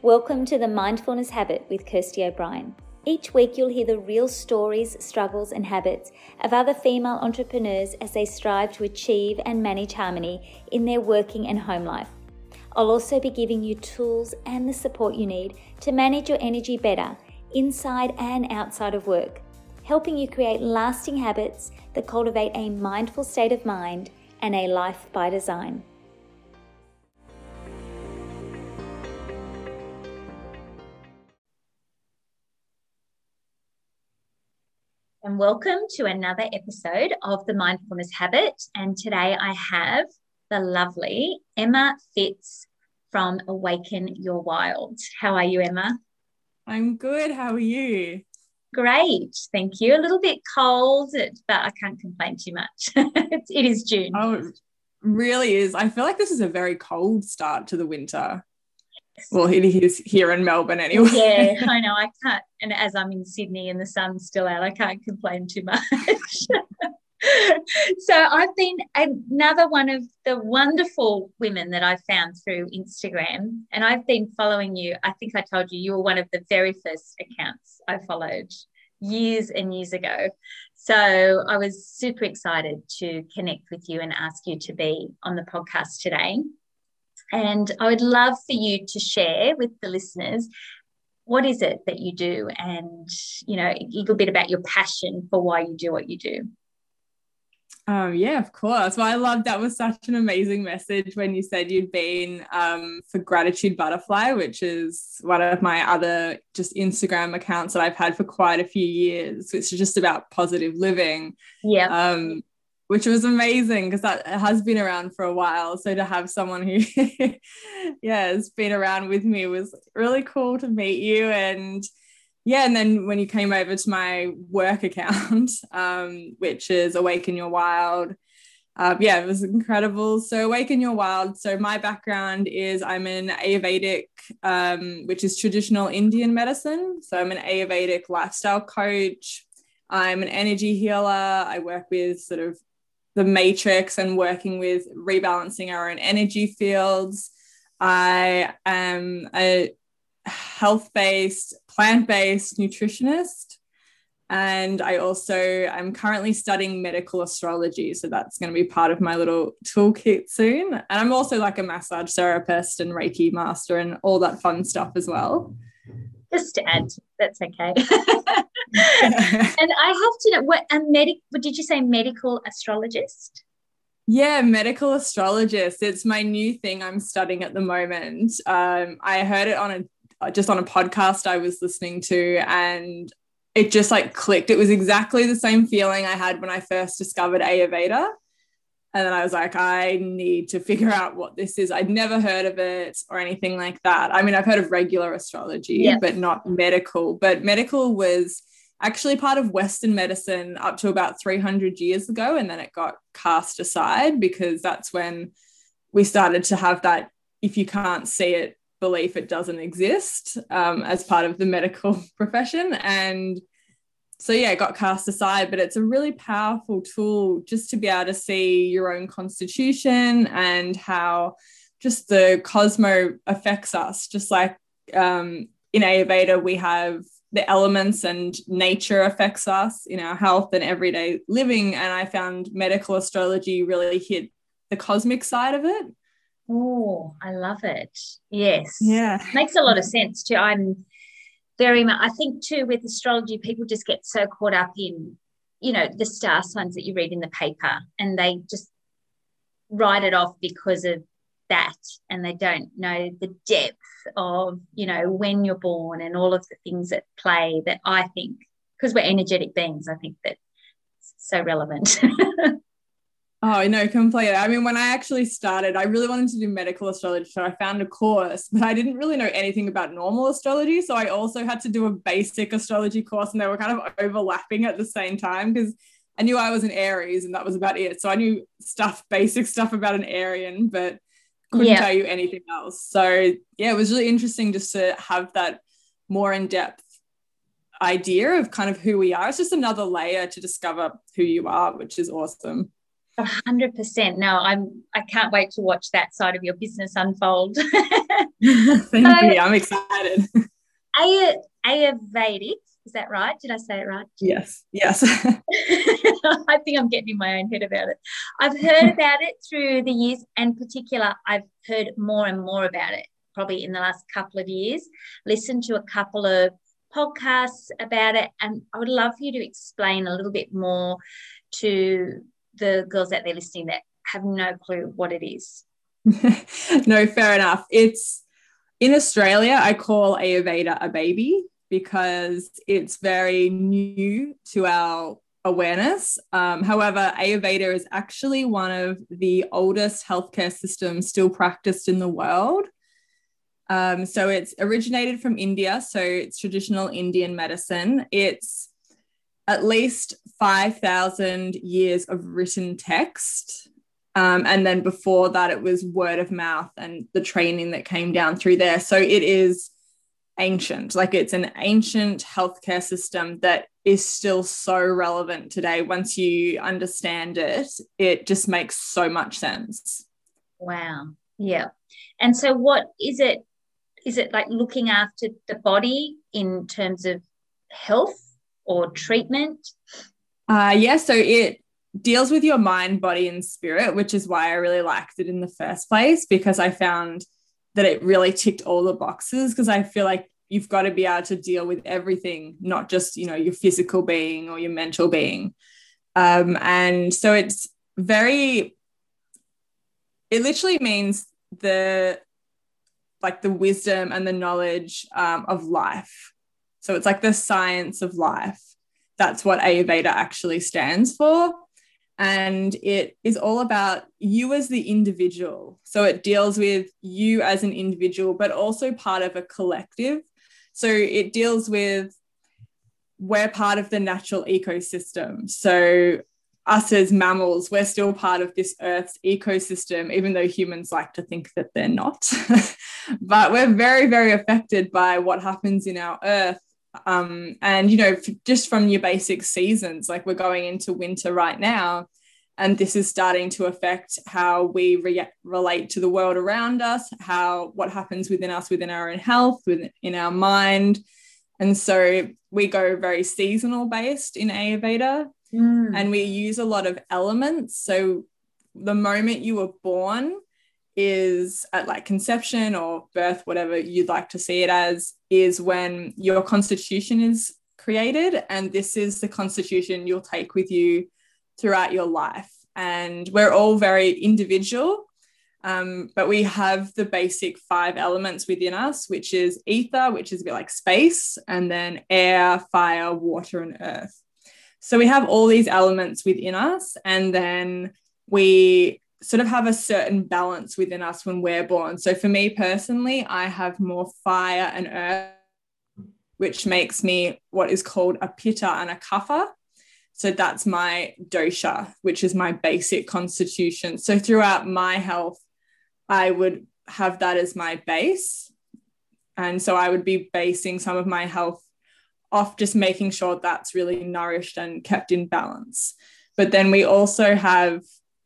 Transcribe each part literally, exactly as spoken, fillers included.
Welcome to the Mindfulness Habit with Kirsty O'Brien. Each week you'll hear the real stories, struggles and habits of other female entrepreneurs as they strive to achieve and manage harmony in their working and home life. I'll also be giving you tools and the support you need to manage your energy better inside and outside of work, helping you create lasting habits that cultivate a mindful state of mind and a life by design. And welcome to another episode of the Mindfulness Habit. And today I have the lovely Emma Fitz from Awaken Your Wild. How are you, Emma? I'm good. How are you? Great, thank you. A little bit cold, but I can't complain too much. It is June. Oh, it really is. I feel like this is a very cold start to the winter. Well, it is here in Melbourne anyway. Yeah, I know. I can't. And as I'm in Sydney and the sun's still out, I can't complain too much. So I've been another one of the wonderful women that I found through Instagram, and I've been following you. I think I told you you were one of the very first accounts I followed years and years ago. So I was super excited to connect with you and ask you to be on the podcast today. And I would love for you to share with the listeners, what is it that you do, and, you know, a little bit about your passion for why you do what you do. Um, yeah, of course. Well, I love that was such an amazing message when you said you'd been um, for Gratitude Butterfly, which is one of my other just Instagram accounts that I've had for quite a few years, which is just about positive living. Yeah. Um, which was amazing because that has been around for a while. So to have someone who, yeah, has been around with me was really cool to meet you. And yeah, and then when you came over to my work account, um, which is Awaken Your Wild, uh, yeah, it was incredible. So Awaken Your Wild. So my background is I'm an Ayurvedic, um, which is traditional Indian medicine. So I'm an Ayurvedic lifestyle coach. I'm an energy healer. I work with sort of the matrix and working with rebalancing our own energy fields. I am a health-based, plant-based nutritionist. And I also, I'm currently studying medical astrology. So that's going to be part of my little toolkit soon. And I'm also like a massage therapist and Reiki master and all that fun stuff as well. Just to add, that's okay. And I have to know, what a medic, what did you say, medical astrologist? Yeah, medical astrologist. It's my new thing I'm studying at the moment. Um, I heard it on a just on a podcast I was listening to, and it just like clicked. It was exactly the same feeling I had when I first discovered Ayurveda. And then I was like, I need to figure out what this is. I'd never heard of it or anything like that. I mean, I've heard of regular astrology, yep, but not medical. But medical was actually part of Western medicine up to about three hundred years ago. And then it got cast aside because that's when we started to have that, if you can't see it, belief it doesn't exist, um, as part of the medical profession. And so, yeah, it got cast aside, but it's a really powerful tool just to be able to see your own constitution and how just the cosmo affects us. Just like um, in Ayurveda, we have the elements and nature affects us in our health and everyday living. And I found medical astrology really hit the cosmic side of it. Oh, I love it. Yes. Yeah. Makes a lot of sense too. I'm very much, I think too, with astrology, people just get so caught up in, you know, the star signs that you read in the paper, and they just write it off because of that, and they don't know the depth of, you know, when you're born and all of the things that play that I think, because we're energetic beings, I think that's so relevant. Oh, no, completely. I mean, when I actually started, I really wanted to do medical astrology. So I found a course, but I didn't really know anything about normal astrology. So I also had to do a basic astrology course, and they were kind of overlapping at the same time because I knew I was an Aries and that was about it. So I knew stuff, basic stuff about an Arian, but couldn't yeah. tell you anything else. So yeah, it was really interesting just to have that more in-depth idea of kind of who we are. It's just another layer to discover who you are, which is awesome. A hundred percent. No, I'm I can't wait to watch that side of your business unfold. Thank So you. I'm excited. Ay- Ayurvedic, is that right? Did I say it right? Yes. Yes. I think I'm getting in my own head about it. I've heard about it through the years, and particular, I've heard more and more about it probably in the last couple of years. Listened to a couple of podcasts about it, and I would love for you to explain a little bit more to the girls out there listening that have no clue what it is. No, fair enough. It's in Australia, I call Ayurveda a baby because it's very new to our awareness. Um, however, Ayurveda is actually one of the oldest healthcare systems still practiced in the world. Um, so it's originated from India, so it's traditional Indian medicine. It's at least five thousand years of written text. Um, and then before that, it was word of mouth and the training that came down through there. So it is ancient, like it's an ancient healthcare system that is still so relevant today. Once you understand it, it just makes so much sense. Wow. Yeah. And so what is it? Is it like looking after the body in terms of health or treatment? Uh, yeah, so it deals with your mind, body, and spirit, which is why I really liked it in the first place, because I found that it really ticked all the boxes, because I feel like you've got to be able to deal with everything, not just, you know, your physical being or your mental being. Um, and so it's very, it literally means the, like the wisdom and the knowledge um, of life. So it's like the science of life. That's what Ayurveda actually stands for. And it is all about you as the individual. So it deals with you as an individual, but also part of a collective. So it deals with, we're part of the natural ecosystem. So us as mammals, we're still part of this Earth's ecosystem, even though humans like to think that they're not. But we're very, very affected by what happens in our Earth. Um, and, you know, just from your basic seasons, like we're going into winter right now, and this is starting to affect how we re- relate to the world around us, how what happens within us, within our own health, within our mind. And so we go very seasonal based in Ayurveda. Mm. And we use a lot of elements. So the moment you were born is at like conception or birth, whatever you'd like to see it as, is when your constitution is created. And this is the constitution you'll take with you throughout your life. And we're all very individual, um, but we have the basic five elements within us, which is ether, which is a bit like space, and then air, fire, water, and earth. So we have all these elements within us, and then we sort of have a certain balance within us when we're born. So for me personally, I have more fire and earth, which makes me what is called a pitta and a kapha. So that's my dosha, which is my basic constitution. So throughout my health, I would have that as my base. And so I would be basing some of my health off just making sure that's really nourished and kept in balance. But then we also have,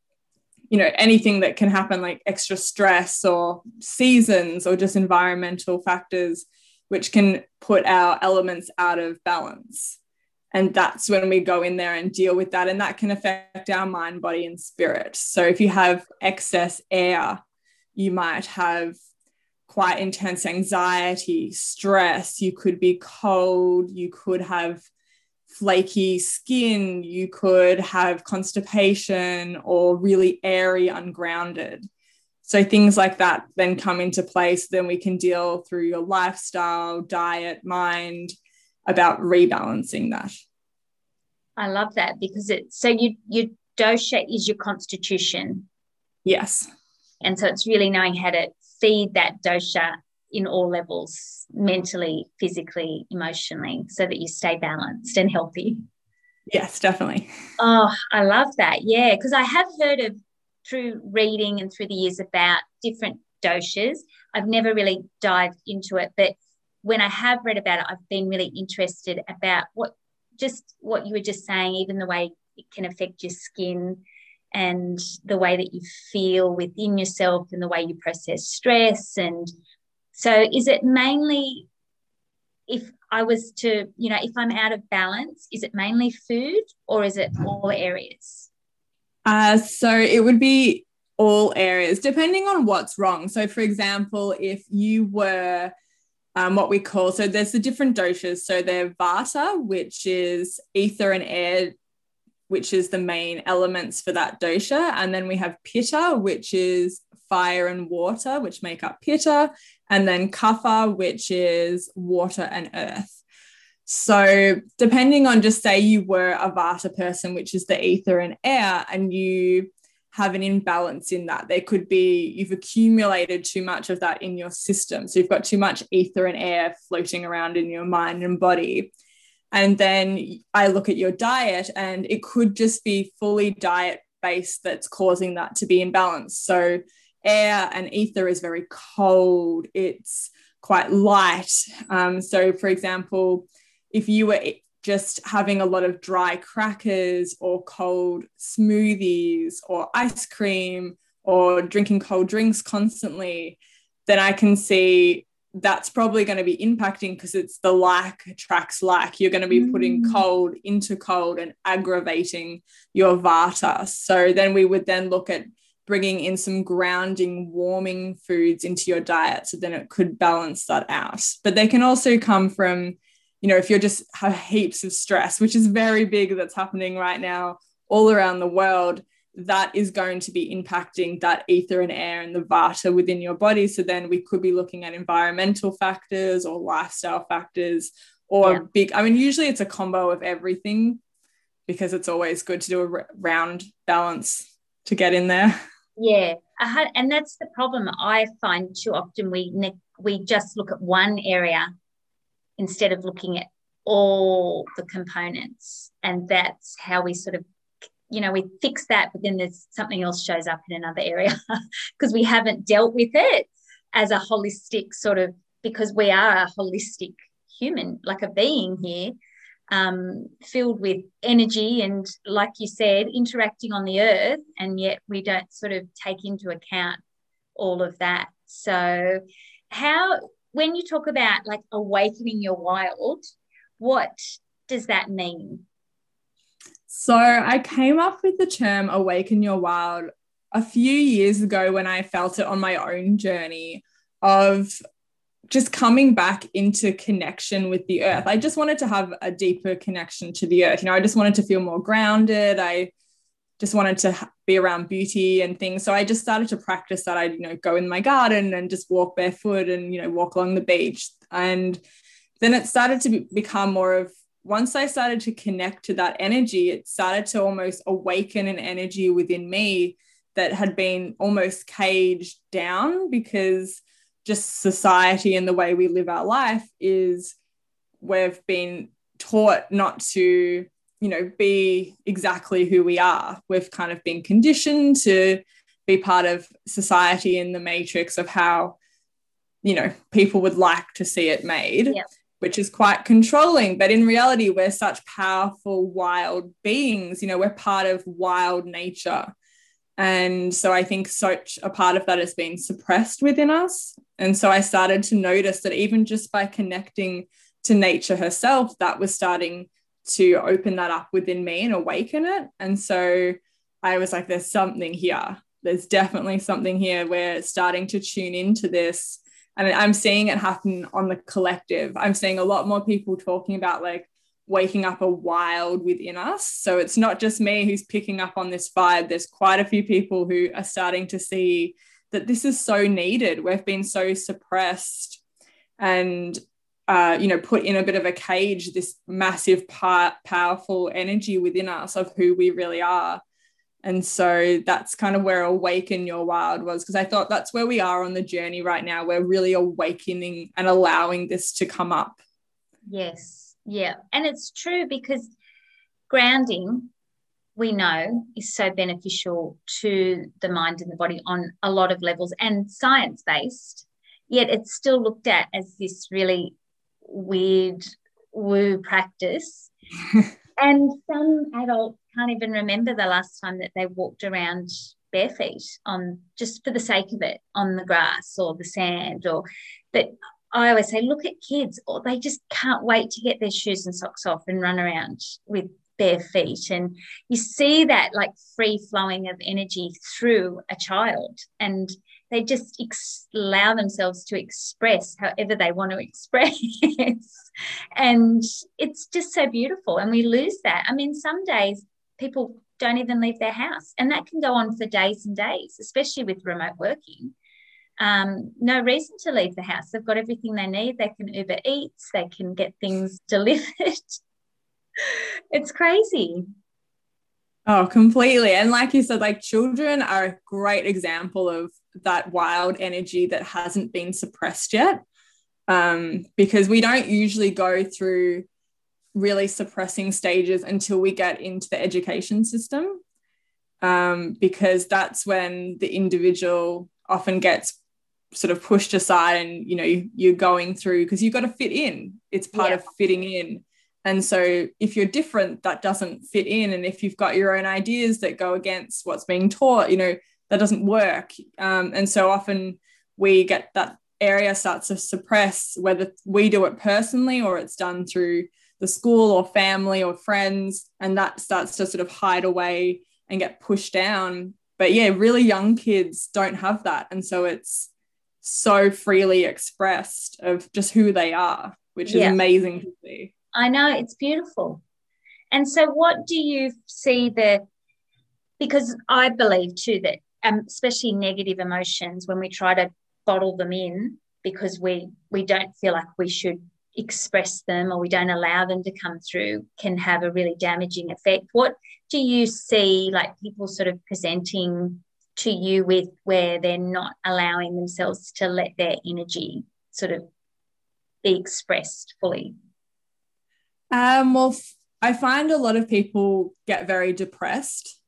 you know, anything that can happen, like extra stress or seasons or just environmental factors, which can put our elements out of balance. And that's when we go in there and deal with that. And that can affect our mind, body, and spirit. So if you have excess air, you might have quite intense anxiety, stress. You could be cold. You could have flaky skin. You could have constipation or really airy, ungrounded. So things like that then come into place. Then we can deal through your lifestyle, diet, mind, about rebalancing that. I love that, because it's so you your dosha is your constitution. Yes. And so it's really knowing how to feed that dosha in all levels, mentally, physically, emotionally, so that you stay balanced and healthy. Yes, definitely. Oh, I love that. Yeah, because I have heard of, through reading and through the years, about different doshas. I've never really dived into it, but when I have read about it, I've been really interested about what, just what you were just saying, even the way it can affect your skin and the way that you feel within yourself and the way you process stress. And so is it mainly, if I was to, you know, if I'm out of balance, is it mainly food or is it all areas? Uh, so it would be all areas, depending on what's wrong. So, for example, if you were um, what we call, so there's the different doshas. So they're vata, which is ether and air, which is the main elements for that dosha. And then we have pitta, which is fire and water, which make up pitta. And then kapha, which is water and earth. So depending on, just say you were a vata person, which is the ether and air, and you have an imbalance in that, there could be, you've accumulated too much of that in your system. So you've got too much ether and air floating around in your mind and body. And then I look at your diet, and it could just be fully diet based that's causing that to be imbalanced. So air and ether is very cold. It's quite light. Um, so for example, if you were just having a lot of dry crackers or cold smoothies or ice cream or drinking cold drinks constantly, then I can see that's probably going to be impacting, because it's the like attracts like. You're going to be putting Mm. cold into cold and aggravating your vata. So then we would then look at bringing in some grounding, warming foods into your diet, so then it could balance that out. But they can also come from, you know, if you're just have heaps of stress, which is very big, that's happening right now all around the world, that is going to be impacting that ether and air and the vata within your body. So then we could be looking at environmental factors or lifestyle factors or Yeah. big, I mean, usually it's a combo of everything, because it's always good to do a r- round balance to get in there. Yeah, I had, and that's the problem I find too often. We ne- we just look at one area instead of looking at all the components, and that's how we sort of, you know, we fix that, but then there's something else shows up in another area because we haven't dealt with it as a holistic sort of, because we are a holistic human, like a being here, um, filled with energy and, like you said, interacting on the earth, and yet we don't sort of take into account all of that. So how, when you talk about like awakening your wild, what does that mean? So I came up with the term awaken your wild a few years ago when I felt it on my own journey of just coming back into connection with the earth. I just wanted to have a deeper connection to the earth. You know, I just wanted to feel more grounded. I just wanted to be around beauty and things. So I just started to practice that. I'd, you know, go in my garden and just walk barefoot and, you know, walk along the beach. And then it started to be, become more of, once I started to connect to that energy, it started to almost awaken an energy within me that had been almost caged down, because just society and the way we live our life is, we've been taught not to, you know, be exactly who we are. We've kind of been conditioned to be part of society in the matrix of how, you know, people would like to see it made. Yep. Which is quite controlling. But in reality, we're such powerful, wild beings. You know, we're part of wild nature. And so I think such a part of that has been suppressed within us. And so I started to notice that even just by connecting to nature herself, that was starting to open that up within me and awaken it. And so I was like, there's something here. There's definitely something here. We're starting to tune into this. And I'm seeing it happen on the collective. I'm seeing a lot more people talking about like waking up a wild within us. So it's not just me who's picking up on this vibe. There's quite a few people who are starting to see that this is so needed. We've been so suppressed and, uh, you know, put in a bit of a cage, this massive, part, powerful energy within us of who we really are. And so that's kind of where Awaken Your Wild was, because I thought that's where we are on the journey right now. We're really awakening and allowing this to come up. Yes. Yeah. And it's true, because grounding, we know, is so beneficial to the mind and the body on a lot of levels, and science-based, yet it's still looked at as this really weird woo practice. And some adults can't even remember the last time that they walked around bare feet on just for the sake of it on the grass or the sand. Or but I always say, look at kids, or they just can't wait to get their shoes and socks off and run around with bare feet. And you see that like free flowing of energy through a child, and they just ex- allow themselves to express however they want to express. And it's just so beautiful. And we lose that. I mean, some days people don't even leave their house, and that can go on for days and days, especially with remote working. Um, no reason to leave the house. They've got everything they need. They can Uber Eats. They can get things delivered. It's crazy. Oh, completely. And like you said, like children are a great example of that wild energy that hasn't been suppressed yet, um, because we don't usually go through really suppressing stages until we get into the education system, um, because that's when the individual often gets sort of pushed aside, and, you know, you're going through, because you've got to fit in. It's part Yeah. of fitting in. And so if you're different, that doesn't fit in. And if you've got your own ideas that go against what's being taught, you know, that doesn't work. Um, and so often we get that area starts to suppress, whether we do it personally or it's done through the school or family or friends, and that starts to sort of hide away and get pushed down. But yeah, really young kids don't have that. And so it's so freely expressed of just who they are, which is Yeah. amazing to see. I know, it's beautiful. And so what do you see the, because I believe too that um, especially negative emotions, when we try to bottle them in because we we don't feel like we should express them, or we don't allow them to come through, can have a really damaging effect. What do you see like people sort of presenting to you with where they're not allowing themselves to let their energy sort of be expressed fully? Um, well, f- I find a lot of people get very depressed.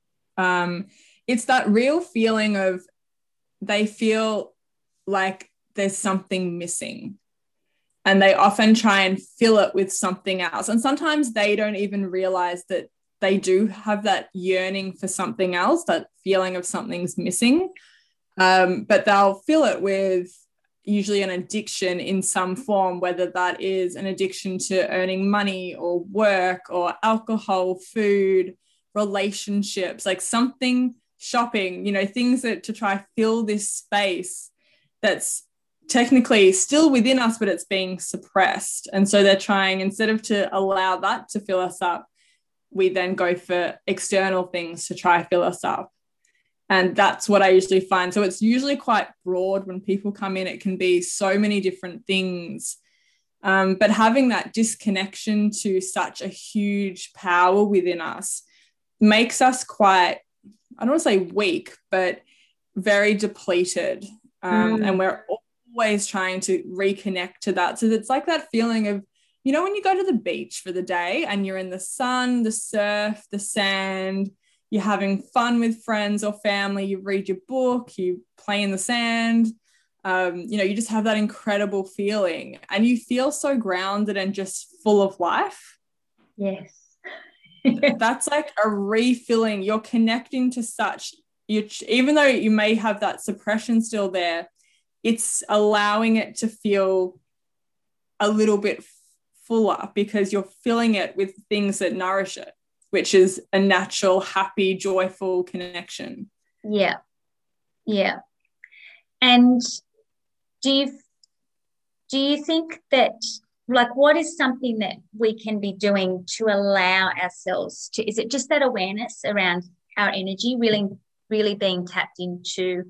Um, it's that real feeling of they feel like there's something missing, and they often try and fill it with something else. And sometimes they don't even realize that they do have that yearning for something else, that feeling of something's missing. Um, but they'll fill it with usually an addiction in some form, whether that is an addiction to earning money or work or alcohol, food, relationships, like something, shopping, you know, things that to try fill this space that's technically still within us, but it's being suppressed. And so they're trying, instead of to allow that to fill us up, we then go for external things to try fill us up. And that's what I usually find. So it's usually quite broad when people come in. It can be so many different things. Um, but having that disconnection to such a huge power within us makes us quite, I don't want to say weak, but very depleted. Um, Mm. And we're always trying to reconnect to that. So it's like that feeling of, you know, when you go to the beach for the day and you're in the sun, the surf, the sand, you're having fun with friends or family, you read your book, you play in the sand, um, you know, you just have that incredible feeling and you feel so grounded and just full of life. Yes. That's like a refilling. You're connecting to such, you, even though you may have that suppression still there, it's allowing it to feel a little bit fuller because you're filling it with things that nourish it, which is a natural, happy, joyful connection. Yeah. Yeah. And do you do you think that, like, what is something that we can be doing to allow ourselves to, is it just that awareness around our energy, really, really being tapped into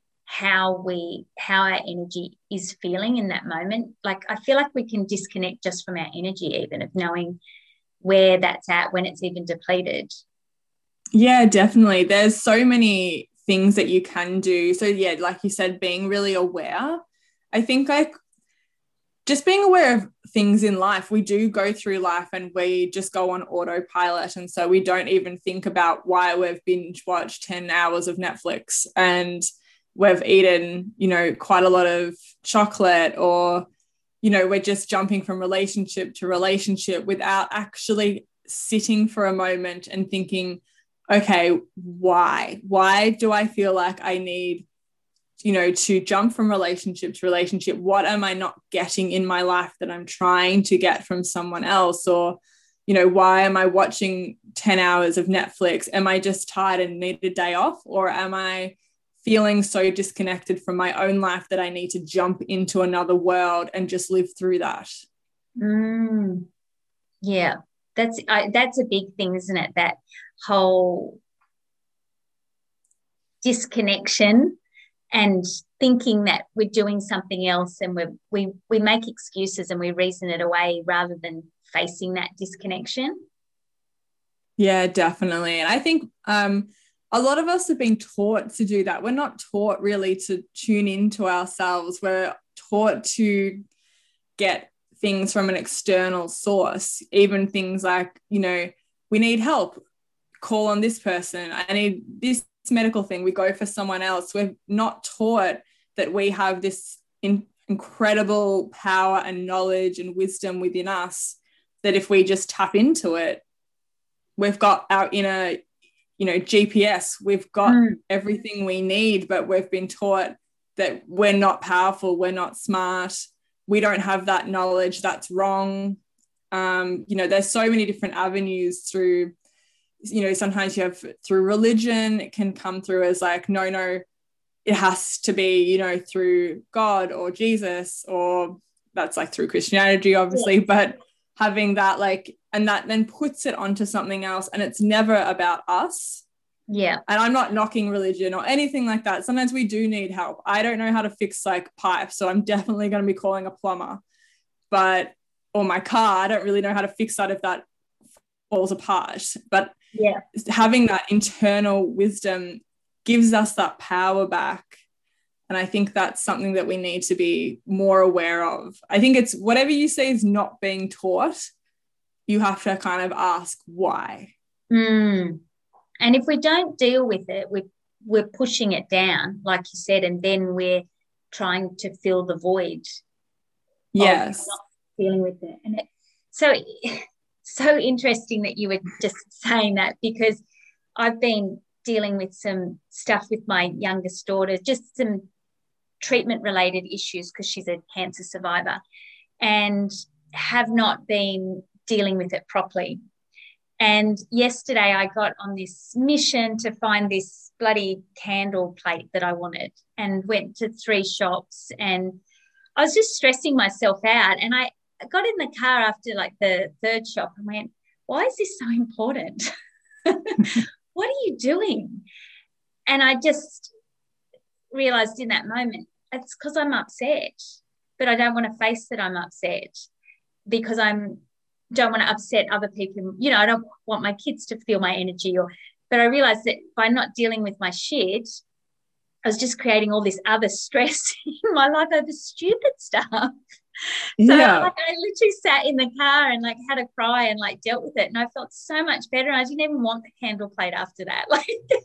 how we, how our energy is feeling in that moment? Like, I feel like we can disconnect just from our energy, even of knowing where that's at when it's even depleted. Yeah, definitely. There's so many things that you can do. So yeah, like you said, being really aware. I think like just being aware of things in life. We do go through life and we just go on autopilot. And so we don't even think about why we've binge watched ten hours of Netflix and we've eaten, you know, quite a lot of chocolate, or, you know, we're just jumping from relationship to relationship without actually sitting for a moment and thinking, okay, why? Why do I feel like I need, you know, to jump from relationship to relationship? What am I not getting in my life that I'm trying to get from someone else? Or, you know, why am I watching ten hours of Netflix? Am I just tired and need a day off? Or am I feeling so disconnected from my own life that I need to jump into another world and just live through that? Mm, yeah, that's I, that's a big thing, isn't it? That whole disconnection and thinking that we're doing something else, and we we we make excuses and we reason it away rather than facing that disconnection. Yeah, definitely. And I think um, a lot of us have been taught to do that. We're not taught really to tune into ourselves. We're taught to get things from an external source, even things like, you know, we need help, call on this person. I need this medical thing. We go for someone else. We're not taught that we have this in, incredible power and knowledge and wisdom within us, that if we just tap into it, we've got our inner, you know, G P S, we've got mm. everything we need, but we've been taught that we're not powerful, we're not smart, we don't have that knowledge, that's wrong. Um, you know, there's so many different avenues through, you know, sometimes you have through religion, it can come through as like, no, no, it has to be, you know, through God or Jesus, or that's like through Christianity, obviously, yeah. But having that like, and that then puts it onto something else, and it's never about us. Yeah. And I'm not knocking religion or anything like that. Sometimes we do need help. I don't know how to fix like pipes, so I'm definitely going to be calling a plumber. But, or my car, I don't really know how to fix that if that falls apart. But yeah, having that internal wisdom gives us that power back. And I think that's something that we need to be more aware of. I think it's whatever you say is not being taught, you have to kind of ask why. Mm. And if we don't deal with it, we're, we're pushing it down, like you said, and then we're trying to fill the void. Yes. Not dealing with it. And it, so, so interesting that you were just saying that, because I've been dealing with some stuff with my youngest daughter, just some treatment-related issues because she's a cancer survivor, and have not been dealing with it properly. And yesterday I got on this mission to find this bloody candle plate that I wanted, and went to three shops, and I was just stressing myself out. And I got in the car after like the third shop and went, why is this so important? What are you doing? And I just realized in that moment, it's because I'm upset, but I don't want to face that I'm upset, because I'm don't want to upset other people. You know, I don't want my kids to feel my energy. Or, but I realized that by not dealing with my shit, I was just creating all this other stress in my life over stupid stuff. So yeah. like, I literally sat in the car and like had a cry and like dealt with it, and I felt so much better. I didn't even want the candle plate after that. Like,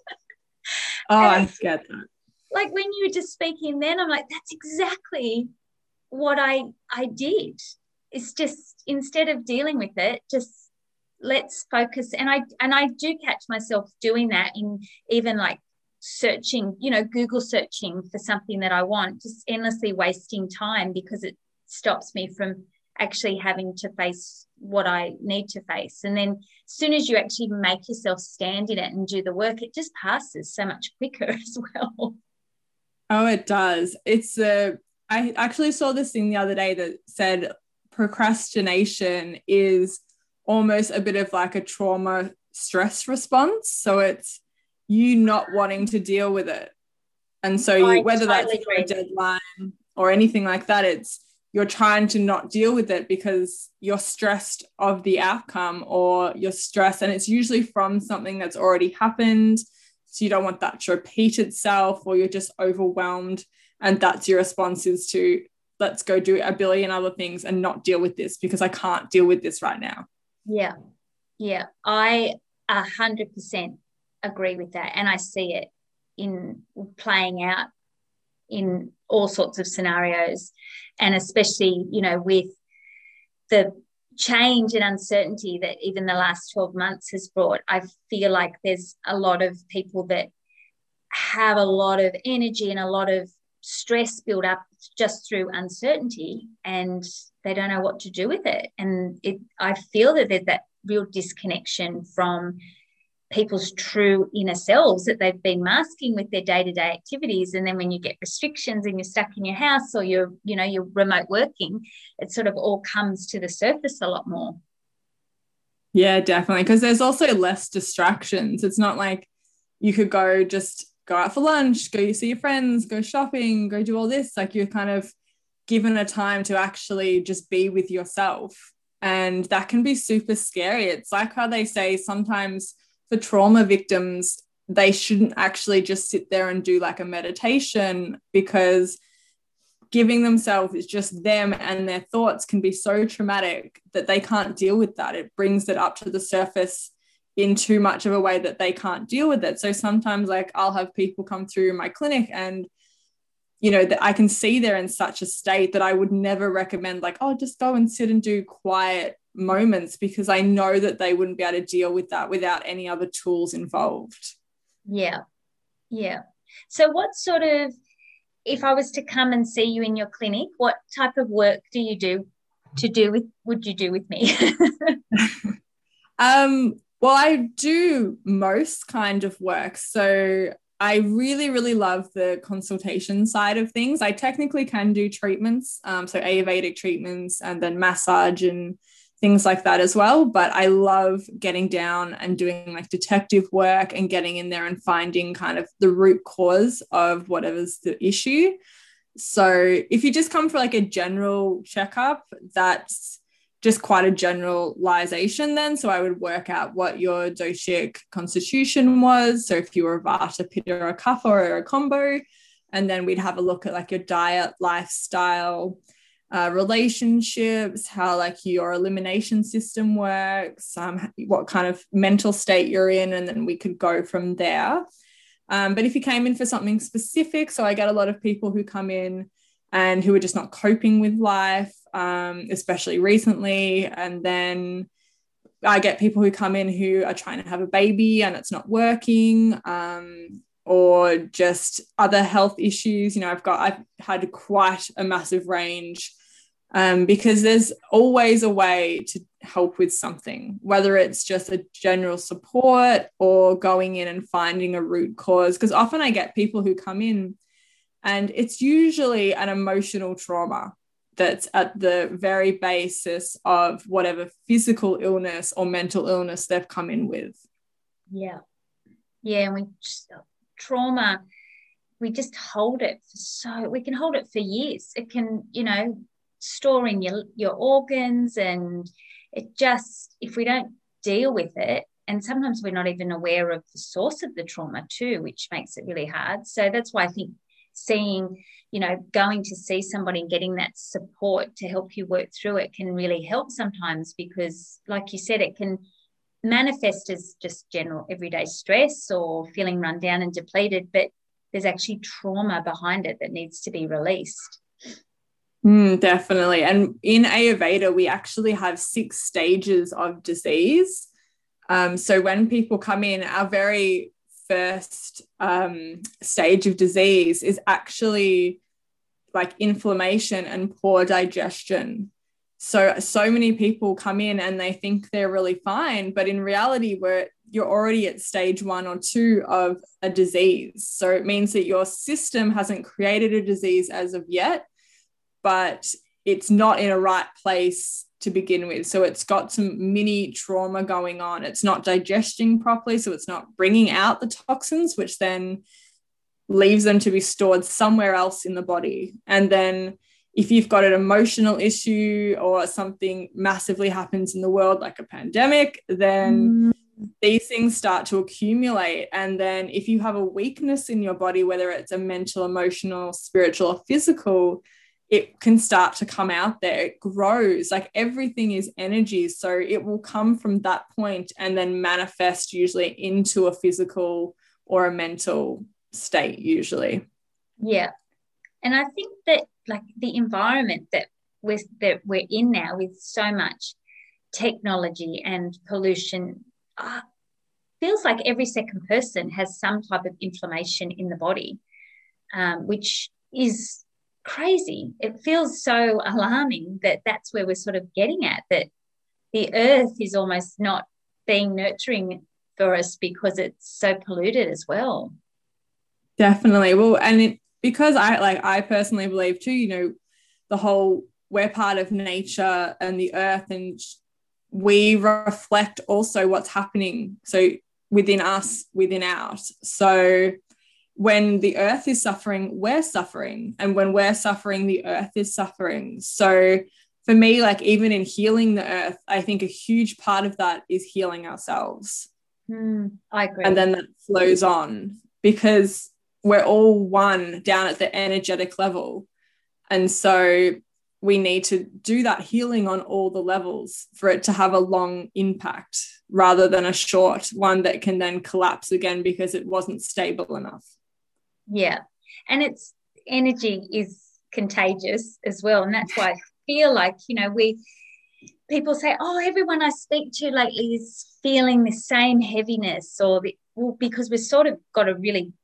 oh, I get that. Like when you were just speaking then, I'm like, that's exactly what I I did. It's just, instead of dealing with it, just let's focus. And I and I do catch myself doing that, in even like searching, you know, Google searching for something that I want, just endlessly wasting time, because it stops me from actually having to face what I need to face. And then as soon as you actually make yourself stand in it and do the work, it just passes so much quicker as well. Oh, it does. It's a, I actually saw this thing the other day that said procrastination is almost a bit of like a trauma stress response. So it's you not wanting to deal with it. And so you, whether totally that's a deadline or anything like that, it's you're trying to not deal with it because you're stressed of the outcome, or you're stressed, and it's usually from something that's already happened. So you don't want that to repeat itself, or you're just overwhelmed. And that's your response, is to let's go do a billion other things and not deal with this because I can't deal with this right now. Yeah. Yeah. I a hundred percent agree with that. And I see it in playing out in all sorts of scenarios, and especially, you know, with the change and uncertainty that even the last twelve months has brought, I feel like there's a lot of people that have a lot of energy and a lot of stress build up just through uncertainty, and they don't know what to do with it. And it, I feel that there's that real disconnection from people's true inner selves that they've been masking with their day-to-day activities. And then when you get restrictions and you're stuck in your house, or you're, you know, you're remote working, it sort of all comes to the surface a lot more. Yeah, definitely. Because there's also less distractions. It's not like you could go just go out for lunch, go see your friends, go shopping, go do all this. Like, you're kind of given a time to actually just be with yourself. And that can be super scary. It's like how they say sometimes for trauma victims, they shouldn't actually just sit there and do like a meditation, because giving themselves is just them and their thoughts can be so traumatic that they can't deal with that. It brings it up to the surface in too much of a way that they can't deal with it. So sometimes, like, I'll have people come through my clinic and, you know, that I can see they're in such a state that I would never recommend, like, oh, just go and sit and do quiet moments, because I know that they wouldn't be able to deal with that without any other tools involved. Yeah. Yeah. So what sort of, if I was to come and see you in your clinic, what type of work do you do to do with, would you do with me? um, well, I do most kind of work. So I really, really love the consultation side of things. I technically can do treatments, um, so Ayurvedic treatments and then massage and things like that as well. But I love getting down and doing like detective work and getting in there and finding kind of the root cause of whatever's the issue. So if you just come for like a general checkup, that's just quite a generalization then. So I would work out what your doshic constitution was. So if you were Vata, Pitta, or Kapha, or a combo, and then we'd have a look at like your diet, lifestyle, uh, relationships, how like your elimination system works, um, what kind of mental state you're in, and then we could go from there. Um, but if you came in for something specific, so I get a lot of people who come in and who are just not coping with life, um, especially recently. And then I get people who come in who are trying to have a baby and it's not working, um, or just other health issues. You know, I've got, I've had quite a massive range, um, because there's always a way to help with something, whether it's just a general support or going in and finding a root cause. Because often I get people who come in and it's usually an emotional trauma that's at the very basis of whatever physical illness or mental illness they've come in with. Yeah. Yeah. And we just, trauma, we just hold it for so, we can hold it for years. It can, you know, store in your, your organs, and it just, if we don't deal with it, and sometimes we're not even aware of the source of the trauma too, which makes it really hard. So that's why I think seeing, you know, going to see somebody and getting that support to help you work through it can really help sometimes, because like you said, it can manifest as just general everyday stress or feeling run down and depleted, but there's actually trauma behind it that needs to be released. Mm, definitely. And in Ayurveda, we actually have six stages of disease. Um, so when people come in, our very first um, stage of disease is actually like inflammation and poor digestion. So, so many people come in and they think they're really fine, but in reality, we're, you're already at stage one or two of a disease. So it means that your system hasn't created a disease as of yet, but it's not in a right place to begin with. So it's got some mini trauma going on. It's not digesting properly, so it's not bringing out the toxins, which then leaves them to be stored somewhere else in the body. And then if you've got an emotional issue or something massively happens in the world, like a pandemic, then mm. these things start to accumulate. And then if you have a weakness in your body, whether it's a mental, emotional, spiritual, or physical, it can start to come out there. It grows. Like everything is energy. So it will come from that point and then manifest usually into a physical or a mental state usually. Yeah. And I think that like the environment that we're, that we're in now with so much technology and pollution, uh, feels like every second person has some type of inflammation in the body, um, which is crazy. It feels so alarming that that's where we're sort of getting at, that the earth is almost not being nurturing for us because it's so polluted as well. Definitely. Well, and it, because I like I personally believe too, you know, the whole we're part of nature and the earth, and we reflect also what's happening. So within us, within out. So when the earth is suffering, we're suffering. And when we're suffering, the earth is suffering. So for me, like even in healing the earth, I think a huge part of that is healing ourselves. Mm, I agree. And then that flows on, because we're all one down at the energetic level. And so we need to do that healing on all the levels for it to have a long impact rather than a short one that can then collapse again because it wasn't stable enough. Yeah. And it's energy is contagious as well. And that's why I feel like, you know, we people say, oh, everyone I speak to lately is feeling the same heaviness, or the, well, because we've sort of got a really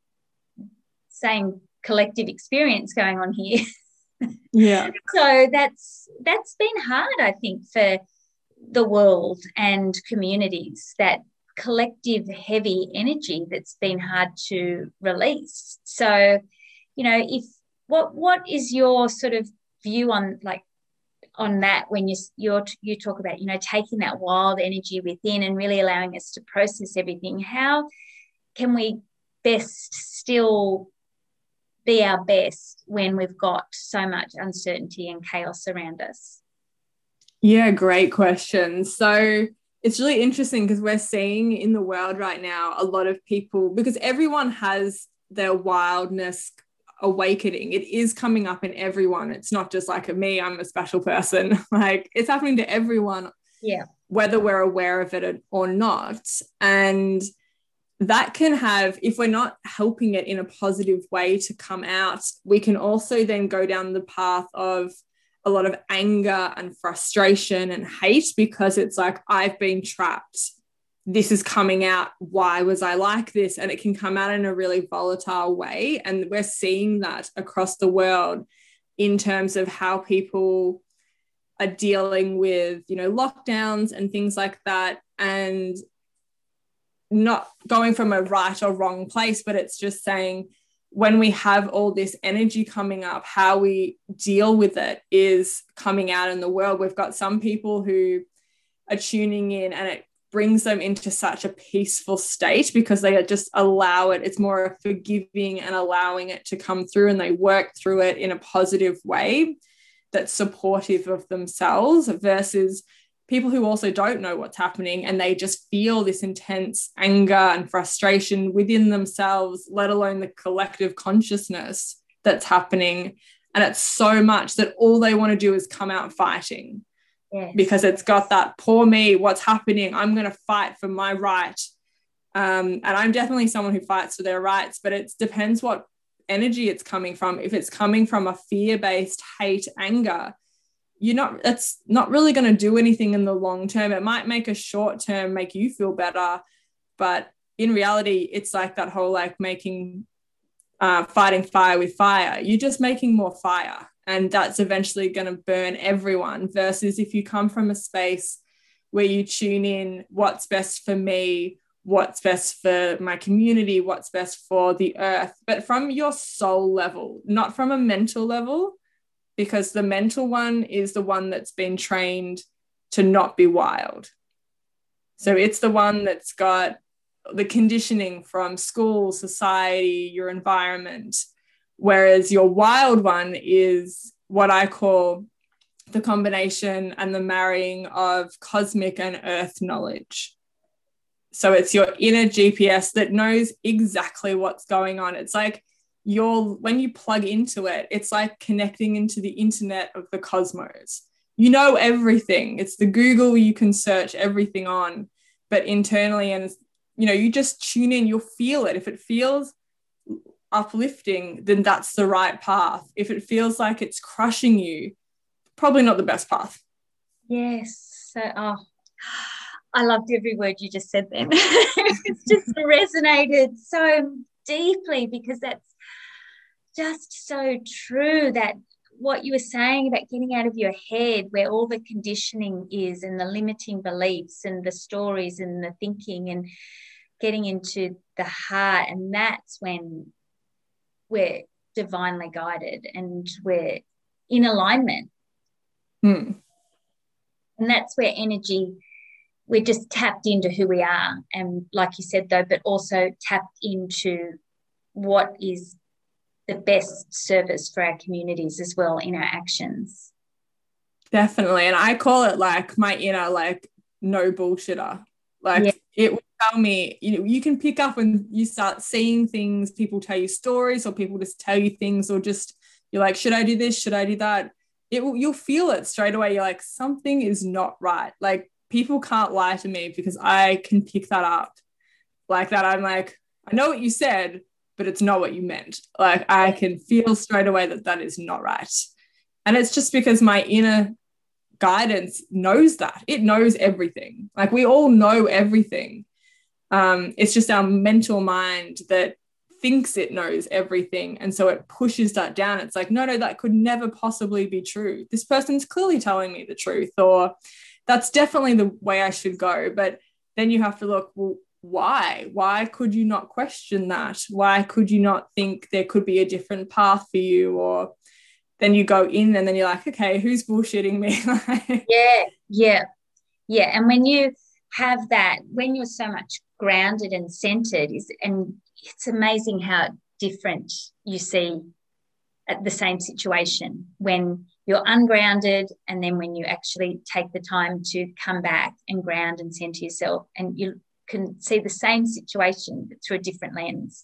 same collective experience going on here. Yeah. So that's that's been hard, I think, for the world and communities, that collective heavy energy that's been hard to release. So, you know, if what what is your sort of view on like on that when you you're you talk about, you know, taking that wild energy within and really allowing us to process everything? How can we best still be our best when we've got so much uncertainty and chaos around us? Yeah, great question. So it's really interesting because we're seeing in the world right now a lot of people, because everyone has their wildness awakening. It is coming up in everyone. It's not just like me, I'm a special person. Like it's happening to everyone. Yeah. Whether we're aware of it or not. And that can have, if we're not helping it in a positive way to come out, we can also then go down the path of a lot of anger and frustration and hate, because it's like, I've been trapped. This is coming out. Why was I like this? And it can come out in a really volatile way. And we're seeing that across the world in terms of how people are dealing with, you know, lockdowns and things like that. And not going from a right or wrong place, but it's just saying when we have all this energy coming up, how we deal with it is coming out in the world. We've got some people who are tuning in and it brings them into such a peaceful state because they just allow it. It's more forgiving and allowing it to come through, and they work through it in a positive way that's supportive of themselves, versus people who also don't know what's happening and they just feel this intense anger and frustration within themselves, let alone the collective consciousness that's happening. And it's so much that all they want to do is come out fighting. Yes. Because it's got that poor me, what's happening? I'm going to fight for my right. Um, and I'm definitely someone who fights for their rights, but it depends what energy it's coming from. If it's coming from a fear-based hate, anger, you're not, that's not really going to do anything in the long term. It might make a short term make you feel better, but in reality, it's like that whole like making, uh, fighting fire with fire. You're just making more fire, and that's eventually going to burn everyone. Versus if you come from a space where you tune in, what's best for me, what's best for my community, what's best for the earth, but from your soul level, not from a mental level. Because the mental one is the one that's been trained to not be wild. So it's the one that's got the conditioning from school, society, your environment. Whereas your wild one is what I call the combination and the marrying of cosmic and earth knowledge. So it's your inner G P S that knows exactly what's going on. It's like, You're when you plug into it, it's like connecting into the internet of the cosmos. You know everything. It's the Google you can search everything on, but internally, and you know, you just tune in, you'll feel it. If it feels uplifting, then that's the right path. If it feels like it's crushing you, probably not the best path. Yes. So, oh, I loved every word you just said then. It's just resonated so deeply, because that's just so true, that what you were saying about getting out of your head where all the conditioning is and the limiting beliefs and the stories and the thinking, and getting into the heart. And that's when we're divinely guided and we're in alignment. Hmm. And that's where energy, we're just tapped into who we are. And like you said, though, but also tapped into what is the best service for our communities as well in our actions. Definitely. And I call it like my inner, like, no bullshitter. Like, yeah. It will tell me, you know, you can pick up when you start seeing things, people tell you stories, or people just tell you things, or just you're like, should I do this? Should I do that? It will, you'll feel it straight away. You're like, something is not right. Like, people can't lie to me, because I can pick that up like that. I'm like, I know what you said, but it's not what you meant. Like, I can feel straight away that that is not right. And it's just because my inner guidance knows that. It knows everything. Like, we all know everything. Um, it's just our mental mind that thinks it knows everything. And so it pushes that down. It's like, no, no, that could never possibly be true. This person's clearly telling me the truth, or that's definitely the way I should go. But then you have to look, well, why? Why could you not question that? Why could you not think there could be a different path for you? Or then you go in and then you're like, okay, who's bullshitting me? yeah, yeah, yeah. And when you have that, when you're so much grounded and centered, is and it's amazing how different you see at the same situation when you're ungrounded, and then when you actually take the time to come back and ground and center yourself, and you can see the same situation but through a different lens.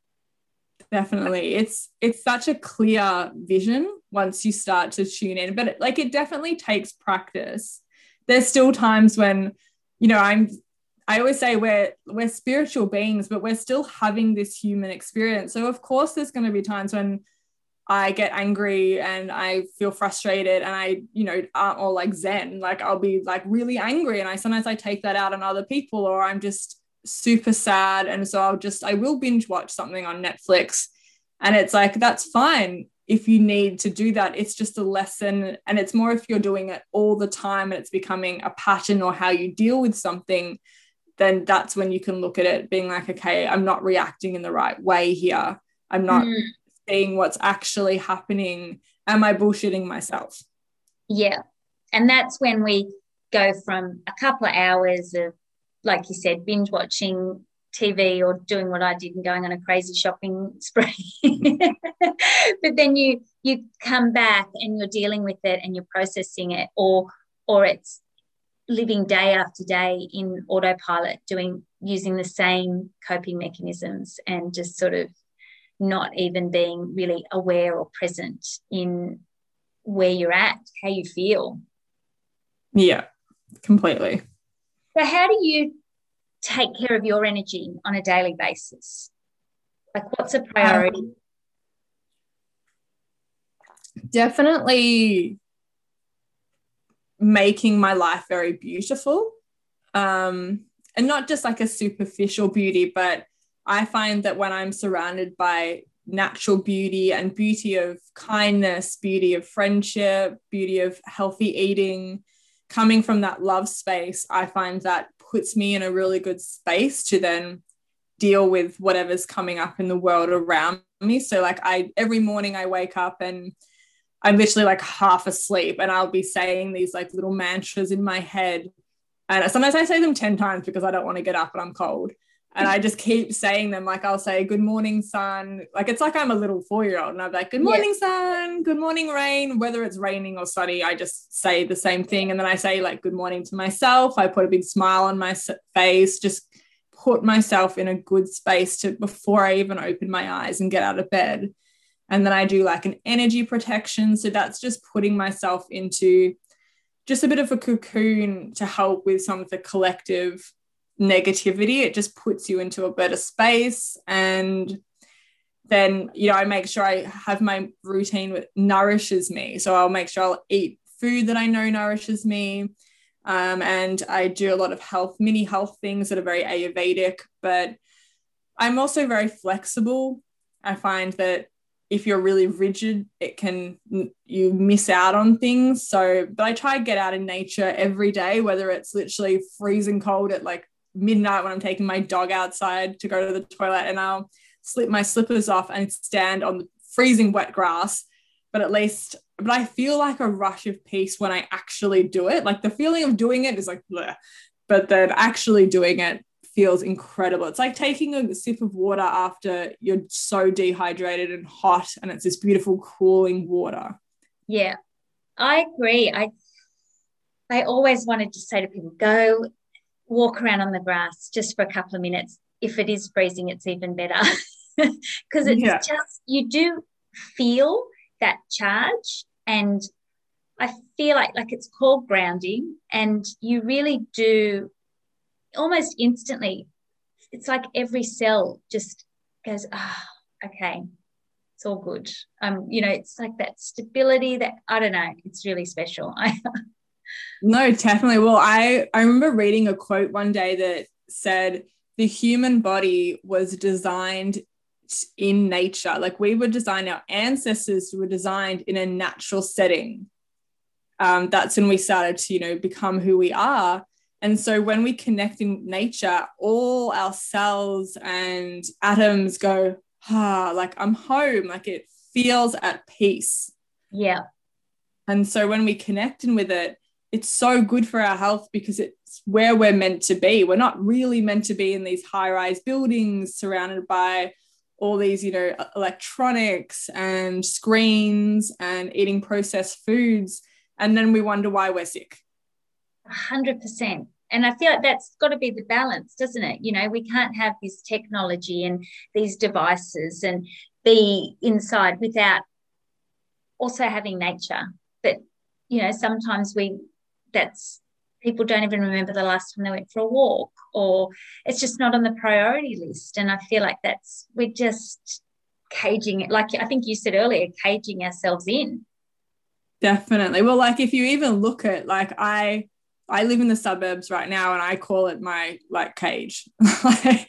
Definitely. It's it's such a clear vision once you start to tune in, but it, like it definitely takes practice. There's still times when, you know, I'm I always say we're we're spiritual beings, but we're still having this human experience. So of course there's going to be times when I get angry and I feel frustrated, and I, you know, aren't all like Zen. Like, I'll be like really angry, and I sometimes I take that out on other people, or I'm just super sad, and so I'll just I will binge watch something on Netflix, and it's like, that's fine if you need to do that. It's just a lesson, and it's more if you're doing it all the time and it's becoming a pattern or how you deal with something, then that's when you can look at it being like, okay, I'm not reacting in the right way here. I'm not mm. seeing what's actually happening. Am I bullshitting myself? Yeah. And that's when we go from a couple of hours of, like you said, binge watching T V or doing what I did and going on a crazy shopping spree. But then you you come back and you're dealing with it and you're processing it, or or it's living day after day in autopilot, doing using the same coping mechanisms, and just sort of not even being really aware or present in where you're at, how you feel. Yeah, completely. So how do you take care of your energy on a daily basis? Like, what's a priority? Um, definitely making my life very beautiful, um, and not just like a superficial beauty, but I find that when I'm surrounded by natural beauty and beauty of kindness, beauty of friendship, beauty of healthy eating, coming from that love space, I find that puts me in a really good space to then deal with whatever's coming up in the world around me. So like I every morning I wake up and I'm literally like half asleep, and I'll be saying these like little mantras in my head, and sometimes I say them ten times because I don't want to get up and I'm cold, and I just keep saying them. Like, I'll say, good morning, sun. Like, it's like I'm a little four-year-old, and I'm like, good morning, yeah. sun, good morning, rain. Whether it's raining or sunny, I just say the same thing. And then I say like good morning to myself. I put a big smile on my face, just put myself in a good space to before I even open my eyes and get out of bed. And then I do like an energy protection. So that's just putting myself into just a bit of a cocoon to help with some of the collective negativity. It just puts you into a better space. And then, you know, I make sure I have my routine that nourishes me. So I'll make sure I'll eat food that I know nourishes me. Um, and I do a lot of health, mini health things that are very Ayurvedic, but I'm also very flexible. I find that if you're really rigid, it can, you miss out on things. So, but I try to get out in nature every day, whether it's literally freezing cold at like midnight when I'm taking my dog outside to go to the toilet, and I'll slip my slippers off and stand on the freezing wet grass. But at least, but I feel like a rush of peace when I actually do it. Like the feeling of doing it is like, bleh. But then actually doing it feels incredible. It's like taking a sip of water after you're so dehydrated and hot, and it's this beautiful cooling water. Yeah, I agree. I I always wanted to say to people, go walk around on the grass just for a couple of minutes. If it is freezing, it's even better. Because it's yeah. just, you do feel that charge, and I feel like like it's called grounding, and you really do almost instantly, it's like every cell just goes, ah, oh, okay, it's all good. Um, you know, it's like that stability that, I don't know, it's really special. No, definitely. Well, I, I remember reading a quote one day that said the human body was designed in nature. Like we were designed, our ancestors were designed in a natural setting. Um, that's when we started to, you know, become who we are. And so when we connect in nature, all our cells and atoms go, ah, like I'm home, like it feels at peace. Yeah. And so when we connect in with it, it's so good for our health because it's where we're meant to be. We're not really meant to be in these high-rise buildings surrounded by all these, you know, electronics and screens and eating processed foods. And then we wonder why we're sick. one hundred percent. And I feel like that's got to be the balance, doesn't it? You know, we can't have this technology and these devices and be inside without also having nature. But, you know, sometimes we, that's, people don't even remember the last time they went for a walk, or it's just not on the priority list. And I feel like that's, we're just caging it. Like I think you said earlier, caging ourselves in. Definitely. Well, like if you even look at, like I, I live in the suburbs right now and I call it my like cage. like,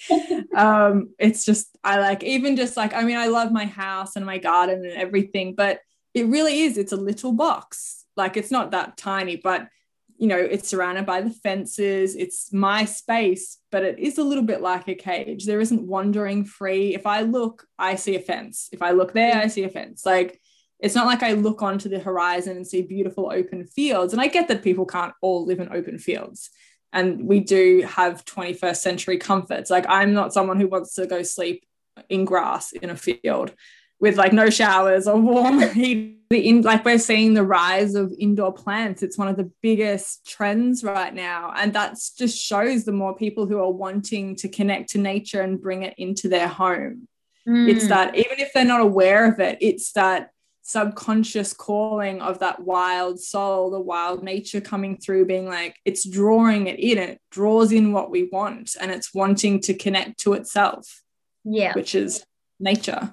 um, it's just, I like, even just like, I mean, I love my house and my garden and everything, but it really is, it's a little box. Like it's not that tiny, but you know, it's surrounded by the fences. It's my space, but it is a little bit like a cage. There isn't wandering free. If I look, I see a fence. If I look there, I see a fence. Like, it's not like I look onto the horizon and see beautiful open fields. And I get that people can't all live in open fields. And we do have twenty-first century comforts. Like I'm not someone who wants to go sleep in grass in a field with like no showers or warm heat. In, like we're seeing the rise of indoor plants. It's one of the biggest trends right now. And that just shows the more people who are wanting to connect to nature and bring it into their home. Mm. It's that even if they're not aware of it, it's that subconscious calling of that wild soul, the wild nature coming through, being like, it's drawing it in, it draws in what we want, and it's wanting to connect to itself. Yeah. Which is nature.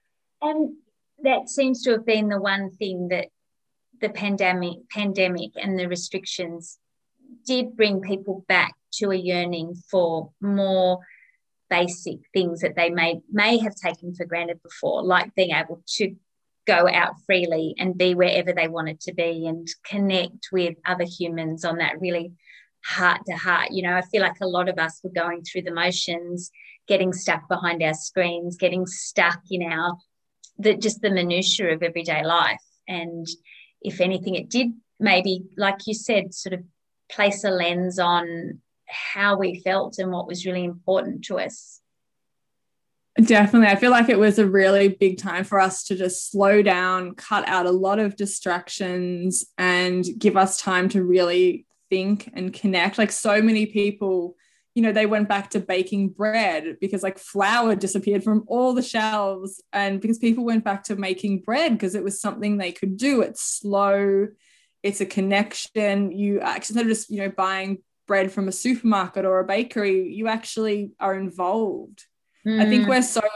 And that seems to have been the one thing that the pandemic pandemic and the restrictions did bring people back to a yearning for more basic things that they may may have taken for granted before, like being able to go out freely and be wherever they wanted to be and connect with other humans on that really heart to heart. You know, I feel like a lot of us were going through the motions, getting stuck behind our screens, getting stuck in our, the, just the minutiae of everyday life. And if anything, it did maybe, like you said, sort of place a lens on how we felt and what was really important to us. Definitely. I feel like it was a really big time for us to just slow down, cut out a lot of distractions and give us time to really think and connect. Like so many people, you know, they went back to baking bread because like flour disappeared from all the shelves, and because people went back to making bread because it was something they could do. It's slow. It's a connection. You actually, instead of just, you know, buying bread from a supermarket or a bakery, you actually are involved. I think we're so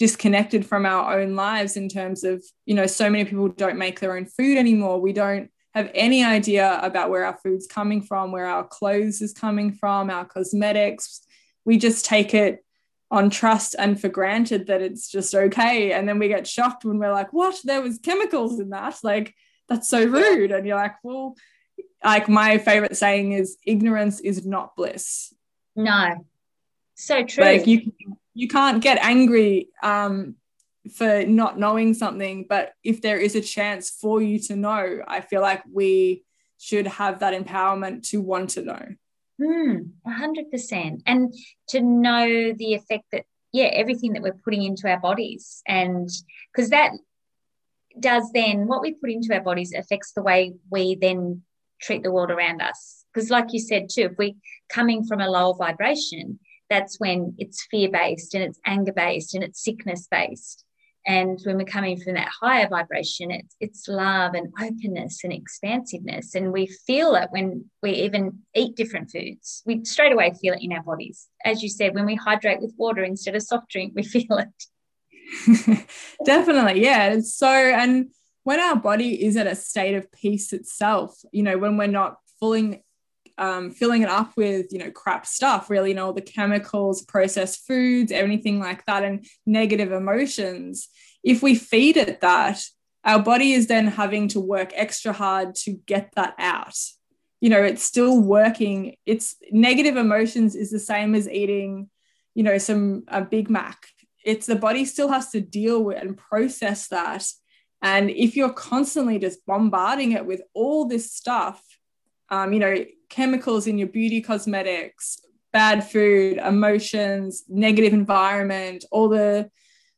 disconnected from our own lives in terms of, you know, so many people don't make their own food anymore. We don't have any idea about where our food's coming from, where our clothes is coming from, our cosmetics. We just take it on trust and for granted that it's just okay. And then we get shocked when we're like, what? There was chemicals in that. Like, that's so rude. And you're like, well, like my favorite saying is ignorance is not bliss. No. So true. Like you, you can't get angry um, for not knowing something, but if there is a chance for you to know, I feel like we should have that empowerment to want to know. Mm, one hundred percent. And to know the effect that, yeah, everything that we're putting into our bodies. And because that does then, what we put into our bodies affects the way we then treat the world around us. Because like you said too, if we're coming from a lower vibration, that's when it's fear-based and it's anger-based and it's sickness-based. And when we're coming from that higher vibration, it's, it's love and openness and expansiveness. And we feel it when we even eat different foods. We straight away feel it in our bodies. As you said, when we hydrate with water instead of soft drink, we feel it. Definitely, yeah. It's so, and when our body is at a state of peace itself, you know, when we're not filling, um, filling it up with, you know, crap stuff, really, you know, all the chemicals, processed foods, anything like that, and negative emotions, if we feed it that, our body is then having to work extra hard to get that out. You know, it's still working. It's negative emotions is the same as eating, you know, some a Big Mac. It's the body still has to deal with and process that. And if you're constantly just bombarding it with all this stuff, um, you know, chemicals in your beauty cosmetics, bad food, emotions, negative environment, all the,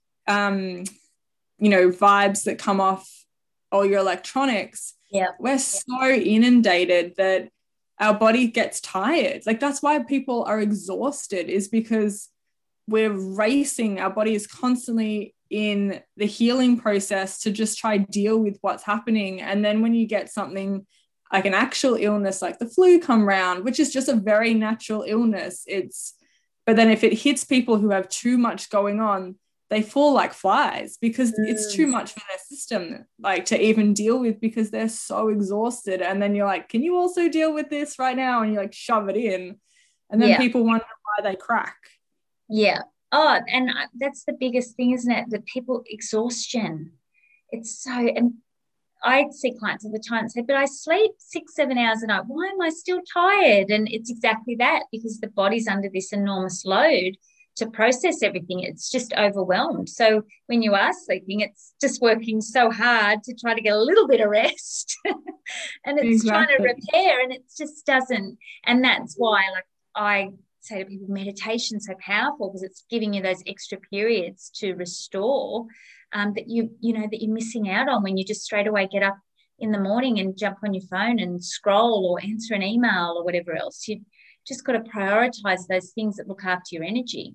um, you know, vibes that come off all your electronics, yeah, we're so inundated that our body gets tired. Like that's why people are exhausted, is because we're racing. Our body is constantly in the healing process to just try deal with what's happening. And then when you get something like an actual illness like the flu come round, which is just a very natural illness, it's, but then if it hits people who have too much going on, they fall like flies because mm. it's too much for their system, like to even deal with, because they're so exhausted. And then you're like, can you also deal with this right now? And you like shove it in. And then yeah. people wonder why they crack. Yeah. Oh, and that's the biggest thing, isn't it? That people exhaustion. It's so, and I see clients all the time and say, but I sleep six, seven hours a night. Why am I still tired? And it's exactly that, because the body's under this enormous load to process everything. It's just overwhelmed. So when you are sleeping, it's just working so hard to try to get a little bit of rest and it's exactly. trying to repair, and it just doesn't. And that's why, like, I say to people, meditation's so powerful because it's giving you those extra periods to restore um, that you, you know, that you're missing out on when you just straight away get up in the morning and jump on your phone and scroll or answer an email or whatever else. You just got to prioritize those things that look after your energy.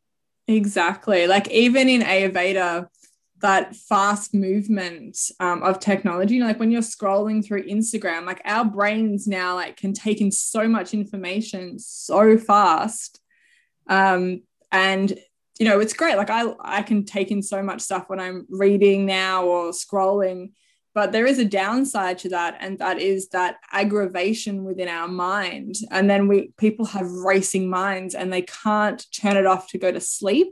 Exactly. Like even in Ayurveda, that fast movement um, of technology, you know, like when you're scrolling through Instagram, like our brains now like can take in so much information so fast. Um, and, you know, it's great. Like I, I can take in so much stuff when I'm reading now or scrolling, but there is a downside to that. And that is that aggravation within our mind. And then we, people have racing minds and they can't turn it off to go to sleep.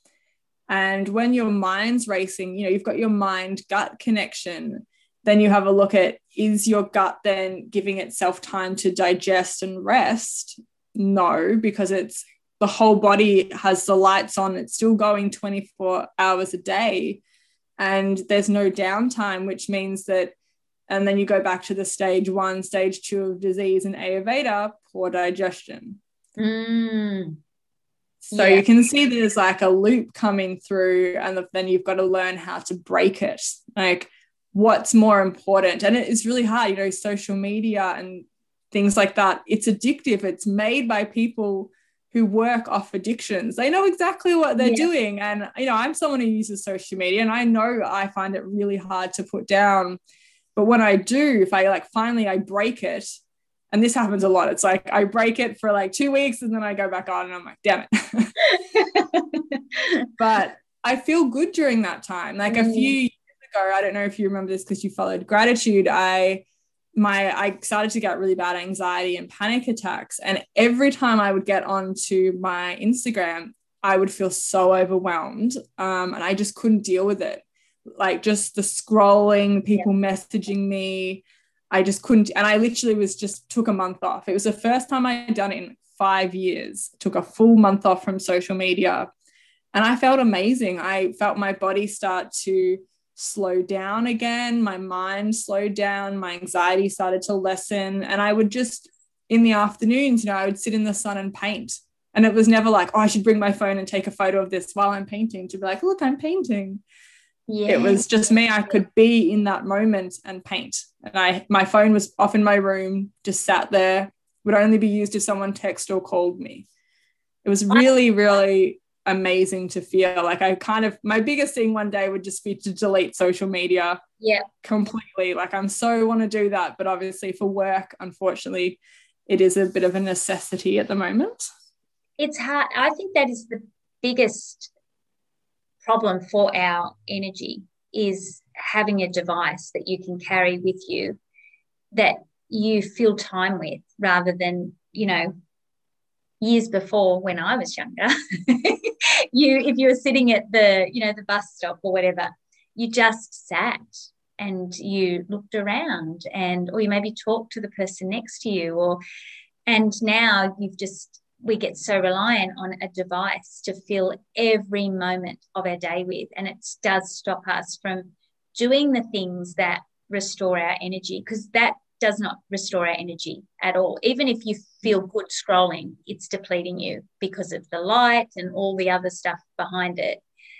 And when your mind's racing, you know, you've got your mind-gut connection, then you have a look at, is your gut then giving itself time to digest and rest? No, because it's the whole body has the lights on. It's still going twenty-four hours a day and there's no downtime, which means that, and then you go back to the stage one, stage two of disease in Ayurveda, poor digestion. Mm. So yeah. you can see there's like a loop coming through, and then you've got to learn how to break it. Like what's more important? And it is really hard, you know, social media and things like that. It's addictive. It's made by people who work off addictions. They know exactly what they're yeah. doing. And, you know, I'm someone who uses social media and I know I find it really hard to put down. But when I do, if I like finally I break it, and this happens a lot. It's like I break it for like two weeks and then I go back on and I'm like, damn it. But I feel good during that time. Like mm. a few years ago, I don't know if you remember this because you followed gratitude. I my I started to get really bad anxiety and panic attacks. And every time I would get onto my Instagram, I would feel so overwhelmed. Um, and I just couldn't deal with it. Like just the scrolling, people yeah. messaging me. I just couldn't. And I literally was just took a month off. It was the first time I had done it in five years. Took a full month off from social media. And I felt amazing. I felt my body start to slow down again. My mind slowed down. My anxiety started to lessen. And I would just, in the afternoons, you know, I would sit in the sun and paint. And it was never like, oh, I should bring my phone and take a photo of this while I'm painting, to be like, look, I'm painting. Yeah. It was just me. I could be in that moment and paint. And I, my phone was off in my room, just sat there, would only be used if someone texted or called me. It was really, really amazing to feel like I kind of, my biggest thing one day would just be to delete social media yeah completely. Like I'm so want to do that, but obviously for work, unfortunately, it is a bit of a necessity at the moment. It's hard. I think that is the biggest problem for our energy, is having a device that you can carry with you that you fill time with, rather than, you know, years before when I was younger, you, if you were sitting at the, you know, the bus stop or whatever, you just sat and you looked around, and, or you maybe talked to the person next to you, or, and now you've just, we get so reliant on a device to fill every moment of our day with, and it does stop us from doing the things that restore our energy, because that does not restore our energy at all. Even if you feel good scrolling, it's depleting you because of the light and all the other stuff behind it.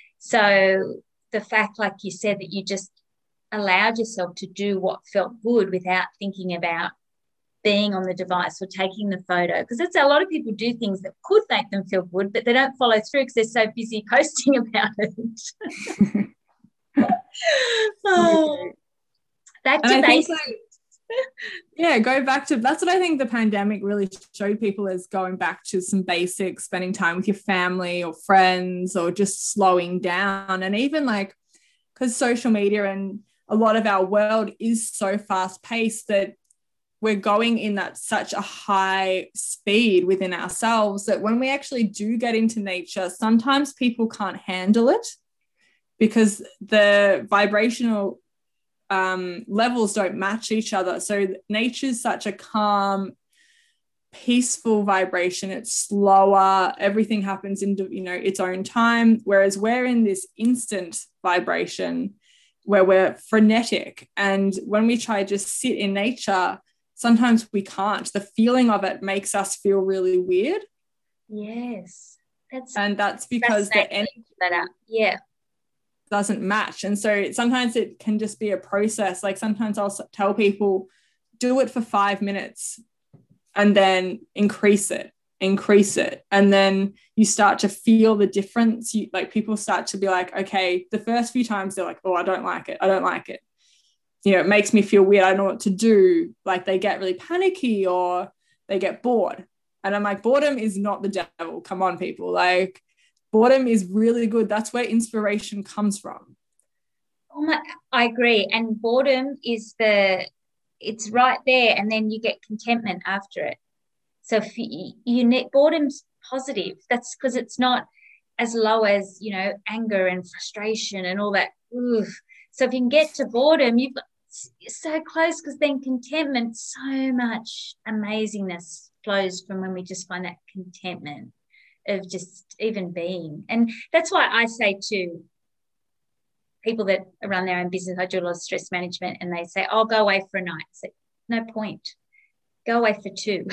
So the fact, like you said, that you just allowed yourself to do what felt good without thinking about being on the device or taking the photo, because it's a lot of people do things that could make them feel good, but they don't follow through because they're so busy posting about it. Oh, back to basics. Like, yeah, go back to, that's what I think the pandemic really showed people, is going back to some basics, spending time with your family or friends, or just slowing down. And even like, because social media and a lot of our world is so fast paced that we're going in at such a high speed within ourselves that when we actually do get into nature, sometimes people can't handle it because the vibrational um, levels don't match each other. So nature's such a calm, peaceful vibration. It's slower. Everything happens in, you know, its own time. Whereas we're in this instant vibration where we're frenetic. And when we try to just sit in nature, sometimes we can't. The feeling of it makes us feel really weird. Yes. That's and that's because the energy that yeah. doesn't match. And so sometimes it can just be a process. Like sometimes I'll tell people, do it for five minutes and then increase it, increase it. And then you start to feel the difference. You, like people start to be like, okay, the first few times they're like, oh, I don't like it. I don't like it. You know, it makes me feel weird. I don't know what to do. Like they get really panicky or they get bored. And I'm like, boredom is not the devil. Come on, people. Like boredom is really good. That's where inspiration comes from. Oh my, I agree. And boredom is the, it's right there. And then you get contentment after it. So if you, you need, boredom's positive. That's because it's not as low as, you know, anger and frustration and all that. Oof. So if you can get to boredom, you've got, you're so close, because then contentment, so much amazingness flows from when we just find that contentment of just even being. And that's why I say to people that run their own business, I do a lot of stress management, and they say, I'll go away for a night. I say, no point. Go away for two.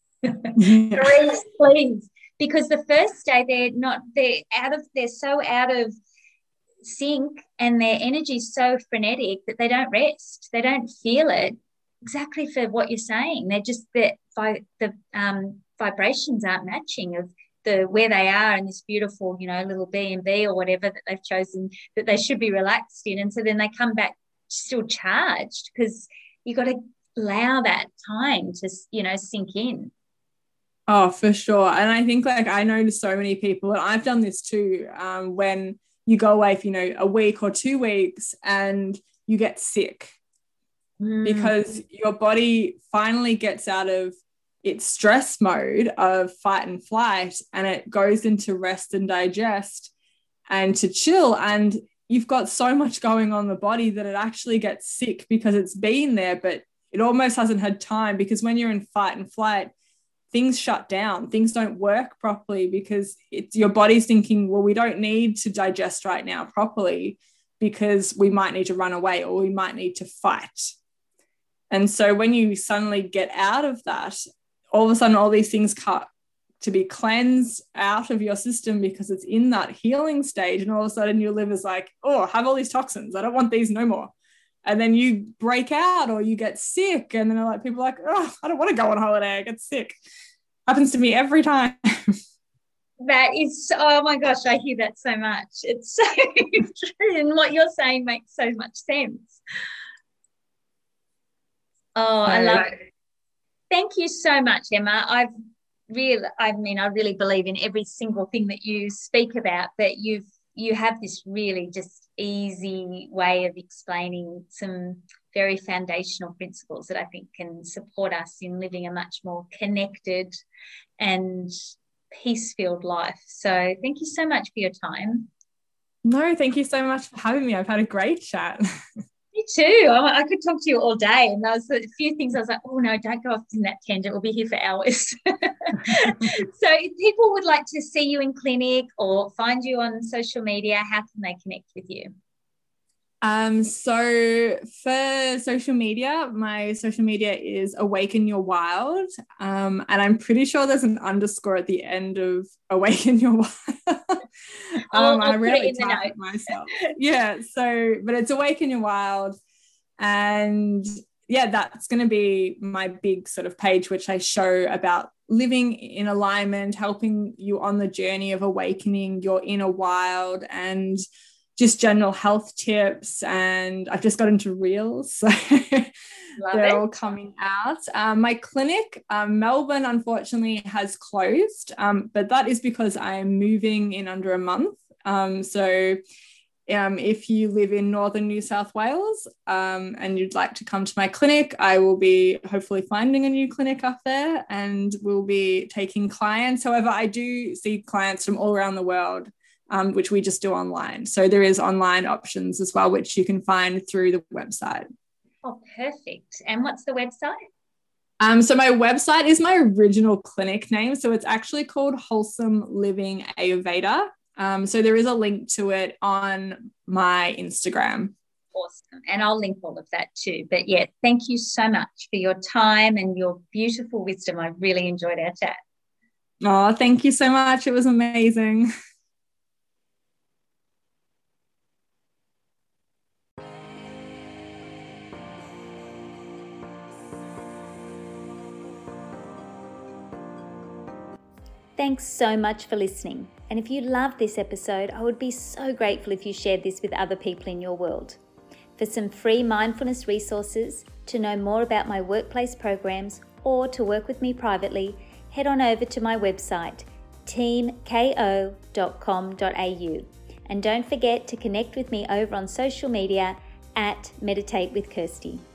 Three, please. Because the first day they're not, they're out of, they're so out of sync and their energy is so frenetic that they don't rest. They don't feel it, exactly for what you're saying. They're just, the, the um, vibrations aren't matching of the where they are in this beautiful, you know, little B and B or whatever that they've chosen that they should be relaxed in. And so then they come back still charged, because you've got to allow that time to, you know, sink in. Oh, for sure. And I think like I know so many people, and I've done this too, um, when you go away for, you know, a week or two weeks and you get sick. mm. because your body finally gets out of its stress mode of fight and flight, and it goes into rest and digest and to chill. And you've got so much going on in the body that it actually gets sick because it's been there, but it almost hasn't had time, because when you're in fight and flight, things shut down, things don't work properly, because it's your body's thinking, well, we don't need to digest right now properly because we might need to run away or we might need to fight. And so when you suddenly get out of that, all of a sudden all these things cut to be cleansed out of your system because it's in that healing stage, and all of a sudden your liver's like, oh, I have all these toxins, I don't want these no more. And then you break out or you get sick, and then like people are like, oh, I don't want to go on holiday, I get sick. Happens to me every time. That is, oh my gosh, I hear that so much. It's so true, and what you're saying makes so much sense. Oh, I love it. Thank you so much, Emma. I've really, I mean, I really believe in every single thing that you speak about, but you've you have this really just easy way of explaining some very foundational principles that I think can support us in living a much more connected and peace-filled life. So thank you so much for your time. No, thank you so much for having me. I've had a great chat. Me too. I, I could talk to you all day, and there was a few things I was like, oh no, don't go off in that tangent, we'll be here for hours. So if people would like to see you in clinic or find you on social media, how can they connect with you? Um, so for social media, my social media is Awaken Your Wild. Um, and I'm pretty sure there's an underscore at the end of Awaken Your Wild. um, I really type it myself. Yeah. So, but it's Awaken Your Wild. And yeah, that's going to be my big sort of page, which I show about living in alignment, helping you on the journey of awakening your inner wild, and just general health tips. And I've just got into reels, so they're it. all coming out. Um, my clinic, um, Melbourne, unfortunately has closed, um, but that is because I'm moving in under a month. Um, so um, if you live in northern New South Wales um, and you'd like to come to my clinic, I will be hopefully finding a new clinic up there, and we'll be taking clients. However, I do see clients from all around the world, Um, which we just do online. So there is online options as well, which you can find through the website. Oh, perfect. And what's the website? Um, so my website is my original clinic name. So it's actually called Wholesome Living Ayurveda. Um, so there is a link to it on my Instagram. Awesome. And I'll link all of that too. But yeah, thank you so much for your time and your beautiful wisdom. I really enjoyed our chat. Oh, thank you so much. It was amazing. Thanks so much for listening. And if you loved this episode, I would be so grateful if you shared this with other people in your world. For some free mindfulness resources, to know more about my workplace programs, or to work with me privately, head on over to my website, team ko dot com dot a u. And don't forget to connect with me over on social media at Meditate with Kirsty.